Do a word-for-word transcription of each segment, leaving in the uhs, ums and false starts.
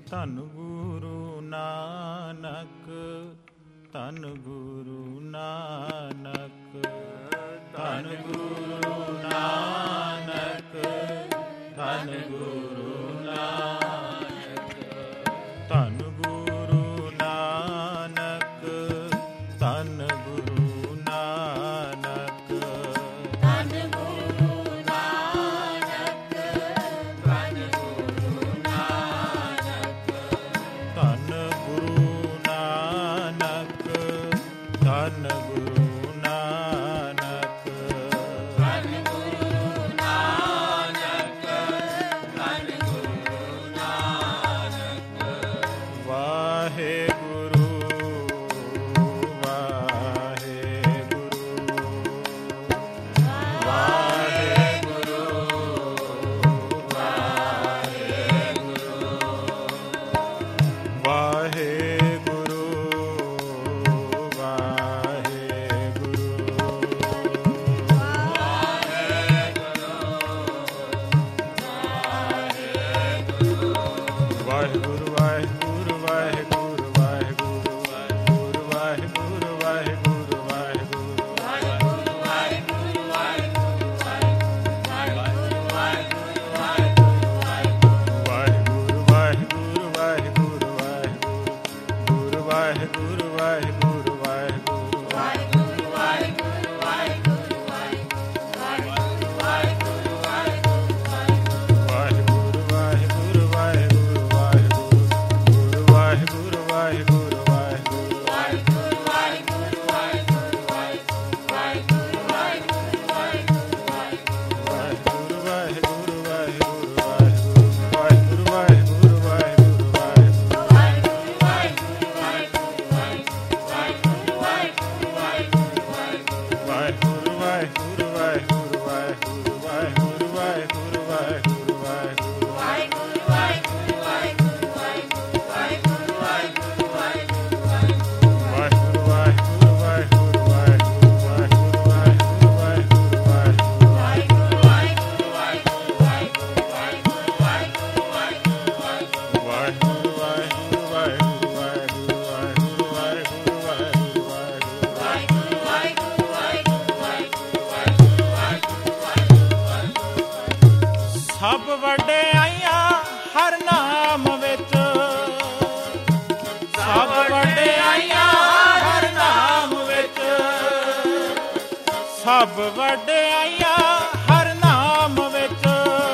ਧੰਨ ਗੁਰੂ ਨਾਨਕ, ਧੰਨ ਗੁਰੂ ਨਾਨਕ, ਧੰਨ ਗੁਰੂ ਨਾਨਕ, ਧੰਨ ਗੁਰੂ ਨਾਨਕ, ਧੰਨ ਗੁਰੂ ਨਾਨਕ, ਧੰਨ ਗੁਰੂ ਨਾਨਕ, ਧੰਨ ਗੁਰੂ ਨਾਨਕ, ਧੰਨ ਗੁਰੂ ਨਾਨਕ, ਧੰਨ ਗੁਰੂ ਨਾਨਕ, ਧੰਨ ਗੁਰੂ ਨਾਨਕ, ਧੰਨ ਗੁਰੂ ਨਾਨਕ, ਧੰਨ ਗੁਰੂ ਨਾਨਕ। ਵਾਹਿਗੁਰੂ ਵਾਹਿਗੁਰੂ ਵਾਹਿਗੁਰੂ ਵਾਹਿਗੁਰੂ ਵਾਹਿਗੁਰੂ ਵਾਹਿਗੁਰੂ ਵਾਹਿਗੁਰੂ ਵਾਹਿਗੁਰੂ ਵਾਹਿਗੁਰੂ ਵਾਹਿਗੁਰੂ ਵਾਹਿਗੁਰੂ ਵਾਹਿਗੁਰੂ ਵਾਹਿਗੁਰੂ ਵਾਹਿਗੁਰੂ ਵਾਹਿਗੁਰੂ ਵਾਹਿਗੁਰੂ ਵਾਹਿਗੁਰੂ ਵਾਹਿਗੁਰੂ ਵਾਹਿਗੁਰੂ ਸਭ ਵਡਿਆਈਆਂ ਹਰ ਨਾਮ ਵਿੱਚ, ਸਭ ਵਡਿਆਈਆਂ ਹਰ ਨਾਮ ਵਿੱਚ, ਸਭ ਵਡਿਆਈਆਂ ਹਰ ਨਾਮ ਵਿੱਚ,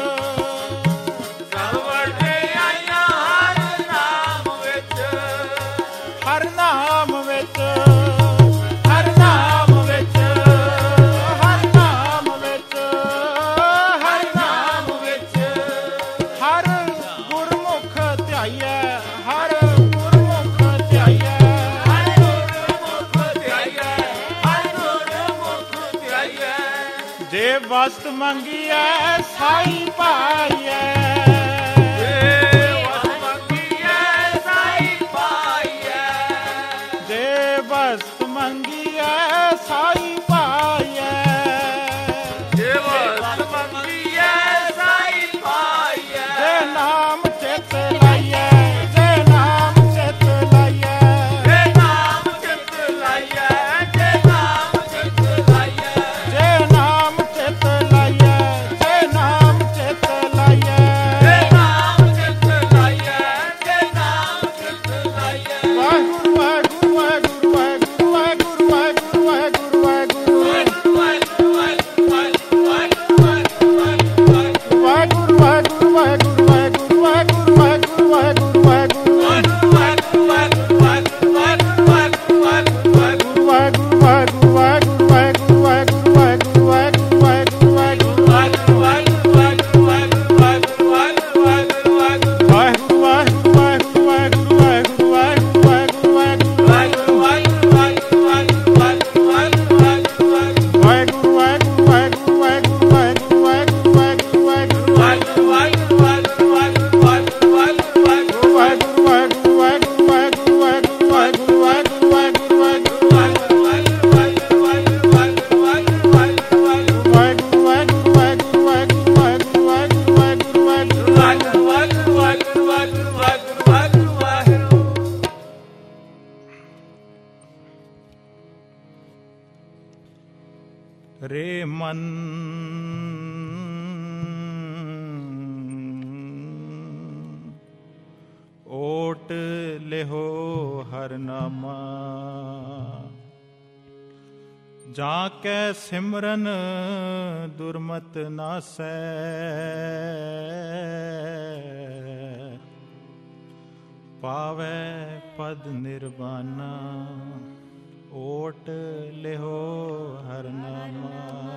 ਸਭ ਵਡਿਆਈਆਂ ਹਰ ਨਾਮ ਵਿੱਚ, ਹਰ ਨਾਮ ਵਿੱਚ, ਹਰ ਨਾਮ ਵਿੱਚ, ਹਰ ਨਾਮ ਵਿੱਚ, ਹਰ ਨਾਮ ਵਿੱਚ, ਹਰ ਗੁਰਮੁਖ ਧਿਆਈਐ, ਹਰ ਗੁਰਮੁਖ ਧਿਆਈਐ, ਹਰ ਗੁਰਮੁਖ ਧਿਆਈਐ, ਹਰ ਗੁਰਮੁਖ ਧਿਆਈਐ। ਜੇ ਵਸਤ ਮੰਗੀਐ ਸਾਈ ਪਾਈਐ, ਜੇ ਵਸਤ ਮੰਗੀਐ ਸਾਈ ਪਾਈਐ, ਜੇ ਵਸਤ ਮੰਗੀਐ ਸਾਈ ਪਾਈਐ, ਜੇ ਵਸਤ ਮੰਗੀਐ ਸਾਈ ਪਾਈਐ। ਜੇ ਨਾਮ ਚਿਤ ਲਾਈਐ, ਜੇ ਨਾਮ ਚਿਤ ਲਾਈਐ, ਜੇ ਨਾਮ ਚਿਤ ਲਾਈਐ, ਜੇ ਨਾਮ ਚਿਤ ਲਾਈਐ, ਜੇ ਨਾਮ ਚਿਤ ਲਾਈਐ, ਜੇ ਨਾਮ ਚਿਤ रे मन ओट लेहो हर नामा, जाके सिमरन दुर्मत नासै, पावै पद निर्वाणा, ओट लेहो हर नामा।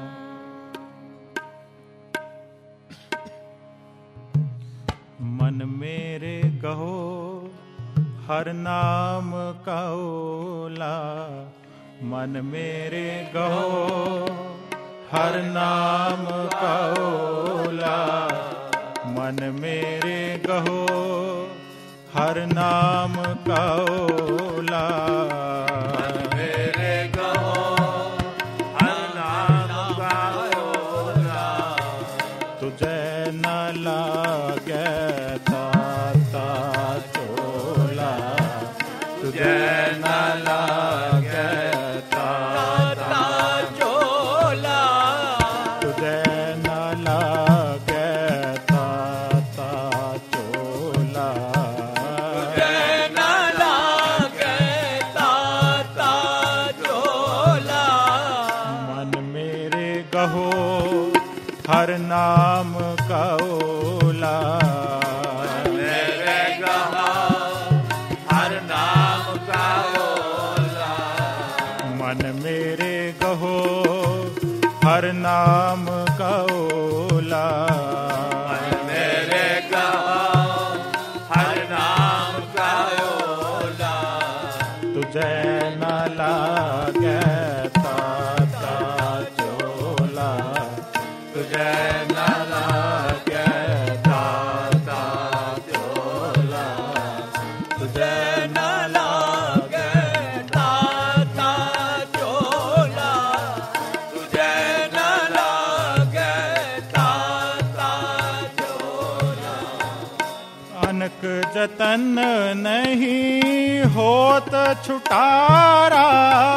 मन मेरे कहो हर नाम का ओला, मन मेरे कहो हर नाम का ओला, मन मेरे कहो हर नाम का ओला, मन मेरे कहो हर नाम का ओला, तुझे न लागे ताता चोला, तुझे न लागे ताता चोला, तुझे न लागे ताता चोला, तुझे न लागे ताता चोला, मन मेरे कहो हर नाम का ओला, मेरे कहो हर नाम का ओला, मन मेरे कहो हर नाम का ओला, मेरे कहो हर नाम का ओला, तुझे न लागे ताता चोला, तुझे न लागे ताता चोला, तुझे न लागे ताता चोला, तुझे न लागे ताता चोला, अनक जतन नहीं होत छुटारा,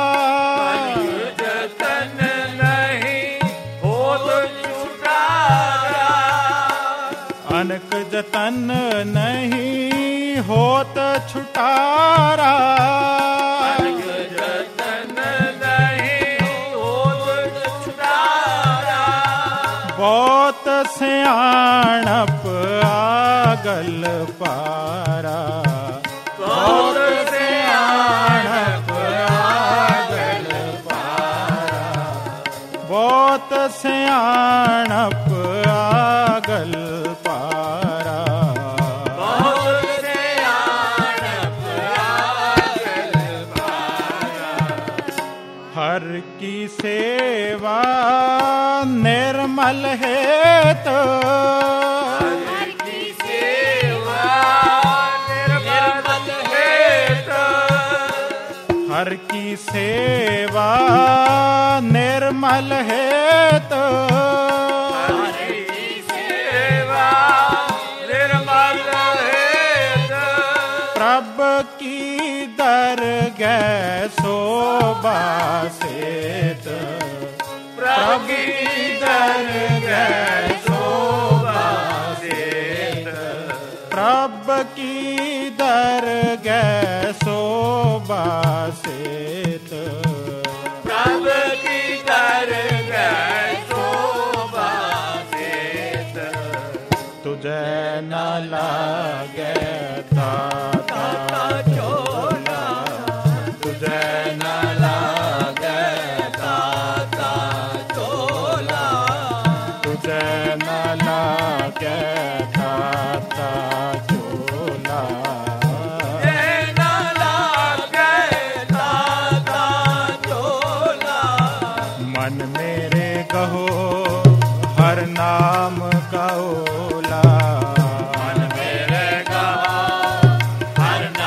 जतन नहीं होत छुटारा, अनक जतन नहीं होत छुटारा, जतन नहीं होत छुटारा, बहुत सियाणप आगल पारा, बहुत सियाणप आगल पारा, बहुत सियाणप आगल पारा, बहुत सियाणप आगल पारा, हर की सेवा निर्मल हेत, हर की सेवा निर्मल हेत, हर की सेवा निर्मल हेत, हर की सेवा निर्मल हेत, प्रभ की दरगह शोभा सेत, प्रभ की दरगह शोभा सेत, प्रभ की दरगह शोभा सेत, प्रभ की दरगह शोभा सेत, तुझे न लागे ताता चोला, तुझे न लागे ताता चोला, तुझे न लागे ताता चोला, न लागे ताता चोला, मन मेरे कहो हर नाम का ओला, मन मेरे कहो हर नाम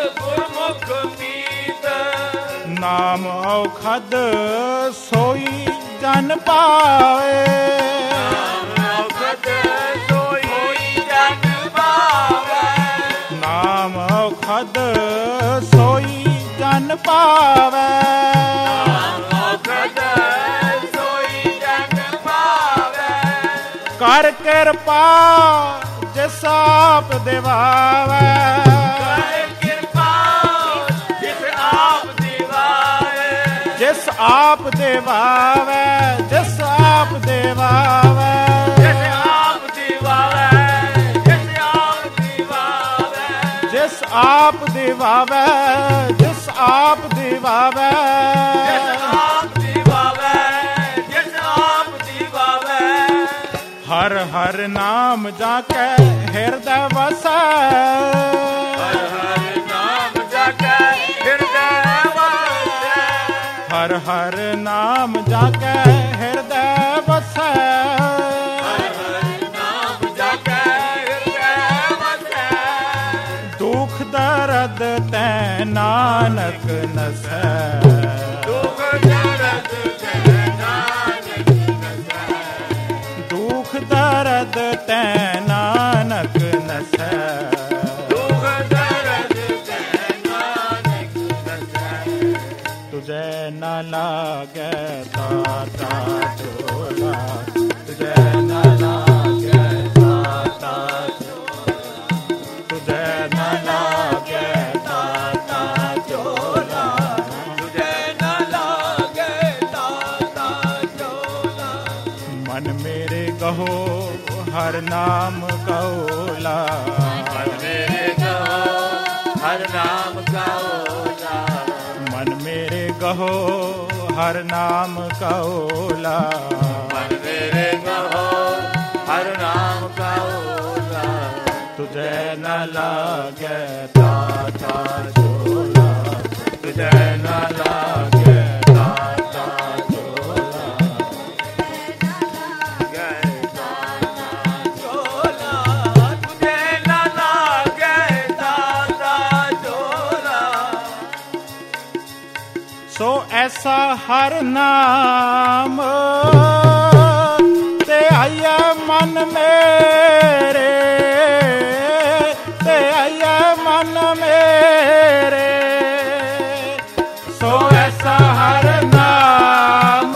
ਨਾਮ ਔਖਦ ਸੋਈ ਜਨ ਪਾਵੇ, ਨਾਮ ਔਖਦ ਸੋਈ ਜਨ ਪਾਵੇ, ਨਾਮ ਔਖਦ ਸੋਈ ਜਨ ਪਾਵੇ, ਨਾਮ ਔਖਦ ਸੋਈ ਜਨ ਪਾਵੇ, ਕਰ ਕਿਰਪਾ ਜਿਸ ਆਪ ਦਿਵਾਵੇ, ਜਿਸ ਆਪ ਦੇਵਾਵੇ, ਜਿਸ ਆਪ ਦੇਵਾਵੇ, ਜਿਸ ਆਪ ਦੀਵਾਵੇ, ਜਿਸ ਆਪ ਦੀਵਾਵੇ, ਜਿਸ ਆਪ ਦੇਵਾਵੇ, ਜਿਸ ਆਪ ਦੇਵਾਵੇ, ਜਿਸ ਆਪ ਦੀਵਾਵੇ, ਜਿਸ ਆਪ ਦੀਵਾਵੇ, ਹਰ ਹਰ ਨਾਮ ਜਾ ਕੇ ਹਿਰਦੈ ਵਸੈ, ਹਰ ਹਰ ਨਾਮ ਜਾ ਕੇ ਹਿਰਦੈ ਵਸੈ, ਹਰ ਹਰ ਨਾਮ ਜਾ ਕੇ ਹਿਰਦੈ ਵਸੈ, ਹਰ ਹਰ ਨਾਮ ਜਾ ਕੇ ਹਿਰਦੈ ਵਸੈ, ਦੁਖ ਦਰਦ ਤੈ ਨਾਨਕ ਨਸੈ, ਦੁਖ ਦਰਦ ਤੈ ਨਾਨਕ ਨਸੈ, ਦੁਖ ਦਰਦ ਤੈ ਨਾਨਕ ਨਸੈ, ਦੁਖ ਦਰਦ ਤੈ ਨਾਨਕ ਨਸੈ, ਤੁਝੈ ਨ ਲਾਗੈ ਤਾਤਾ ਝੋਲਾ, ਤੁਝੈ ਨ ਲਾਗੈ ਤਾਤਾ ਝੋਲਾ, ਤੁਝੈ ਨ ਲਾਗੈ ਤਾਤਾ ਝੋਲਾ, ਤੁਝੇ ਨਾ ਲਾਗੇ ਤਾਤਾ ਝੋਲਾ, ਮਨ ਮੇਰੇ ਕਹੋ ਹਰ ਨਾਮ ਕਉਲਾ, ਮਨ ਮੇਰੇ ਕਹੋ ਹਰ ਨਾਮ ਕਉਲਾ, ਮਨ ਮੇਰੇ ਕਹੋ ਹਰ ਨਾਮ ਕਉਲਾ, ਮਨ ਮੇਰੇ ਕਹੋ ਹਰ ਨਾਮ ਕਉਲਾ, ਤੁਝੈ ਨ ਲਾਗੈ ਤਾਤਾ ਝੋਲਾ, ਤੁਝੈ ਨ ਲਾਗੈ ਤਾਤਾ ਝੋਲਾ, ਗਏ ਤਾਤਾ ਝੋਲਾ, ਤੁਝੇ ਨਾ ਲਾਗੇ ਤਾਤਾ ਝੋਲਾ, ਸੋ ਐਸਾ ਹਰ ਨਾਮ ਤੇ ਆਇਆ ਮਨ ਮੇਰੇ, ਤੇ ਆਇਆ ਮਨ ਮੇਰੇ, ਸੋ ਐਸਾ ਹਰ ਨਾਮ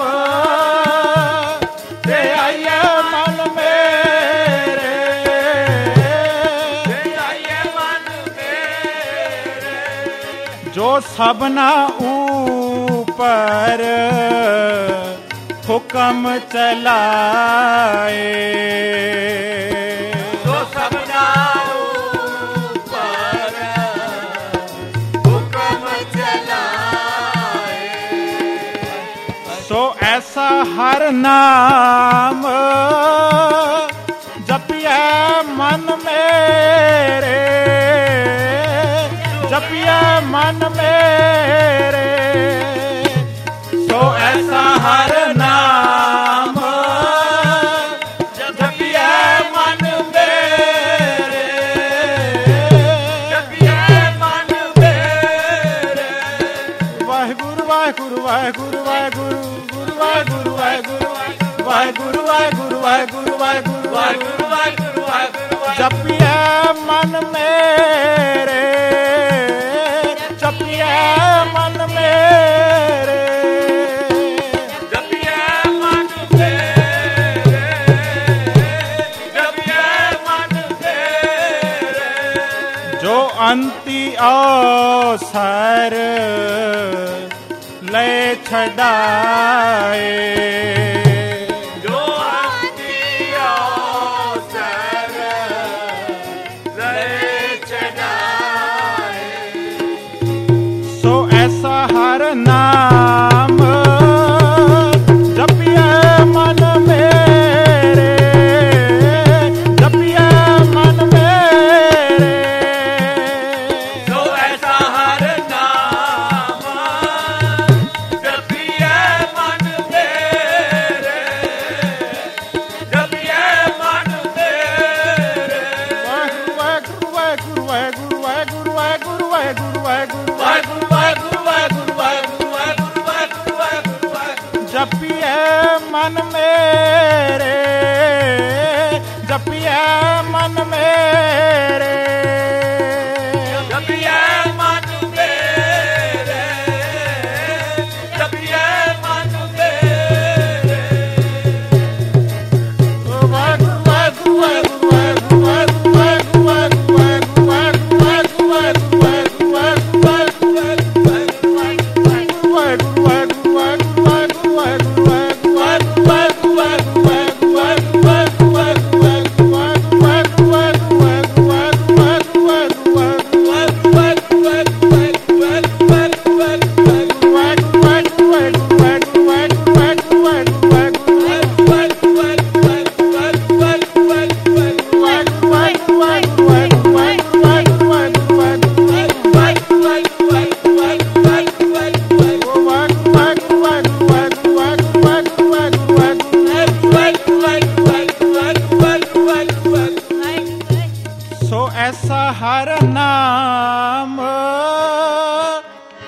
ਤੇ ਆਇਆ ਮਨ ਮੇਰੇ, ਤੇ ਆਏ ਮਨ ਮੇਰੇ, ਜੋ ਸਭਨਾ ਉੱਪਰ ਹੁਕਮ ਚਲਾਏ, ਸੋ ਸਭਨਾ ਉੱਪਰ ਹੁਕਮ ਚਲਾਏ, ਸੋ ਐਸਾ ਹਰ ਨਾਮ ਜਪਿਐ ਮਨ ਮੇਰੇ, ਜਪਿਐ ਮਨ ਮੇਰੇ, ਸੋ ਐਸਾ ਹਰ ਨਾਮ ਜਪਿਐ ਮਨ ਮੇਰੇ, ਜਪਿਐ ਮਨ ਮੇਰੇ, ਵਾਹਿਗੁਰੂ ਵਾਹਿਗੁਰੂ ਵਾਹਿਗੁਰੂ ਵਾਹਿਗੁਰੂ ਗੁਰੂ ਵਾਹਿਗੁਰੂ ਵਾਹਿਗੁਰੂ ਵਾਹਿਗੁਰੂ ਵਾਹਿਗੁਰੂ ਵਾਹਿਗੁਰੂ ਵਾਹਿਗੁਰੂ ਵਾਹਿਗੁਰੂ ਵਾਹਿਗੁਰੂ ਵਾਹਿਗੁਰੂ, ਜਪਿਐ ਮਨ ਮੇਰੇ, ਜਪਿਐ ਮਨ ਮੇਰੇ, ਜਪਿਐ ਮਨ ਮੇਰੇ, ਜਪਿਐ ਮਨ ਮੇਰੇ, ਜੋ ਅੰਤੀ ਅਵਸਰ ਲੈ ਛਡਾਏ, ਜੋ ਅੰਤੀ ਅਵਸਰ ਲੈ ਚੜਾਏ, ਸੋ ਐਸਾ ਹਰ ਨਾਮ ਜਪਿਐ ਮਨ ਮੇਰੇ, ਜਪਿਐ ਮਨ ਮੇਰੇ, ਸੋ ਐਸਾ ਹਰ ਨਾਮ ਜਪਿਐ ਮਨ ਮੇਰੇ, ਜਪਿਐ ਮਨ ਮੇਰੇ, ਵਾਹਿਗੁਰੂ ਵਾਹਿਗੁਰੂ ਵਾਹਿਗੁਰੂ ਵਾਹਿਗੁਰੂ ਵਾਹਿਗੁਰੂ ਵਾਹਿਗੁਰੂ ਵਾਹਿਗੁਰੂ ਵਾਹਿਗੁਰੂ ਵਾਹਿਗੁਰੂ ਵਾਹਿਗੁਰੂ ਵਾਹਿਗੁਰੂ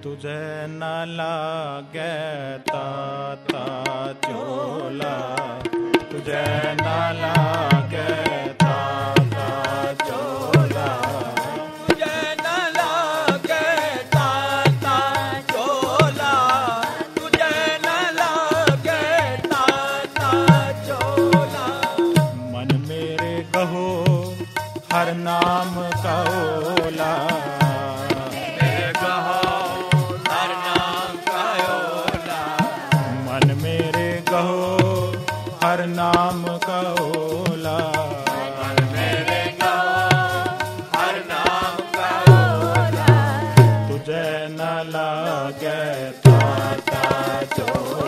तुझे न लागे ताता चोला, तुझे न लागे ताता चोला, तुझे न लागे ताता चोला, तुझे न लागे ताता चोला। मन मेरे कहो हर नाम का ओला, मेरे कहो हर नाम का ओला, मन मेरे कहो हर नाम का ओला, मन मेरे कहो हर नाम का ओला। तुझे न लागे ताता चोला।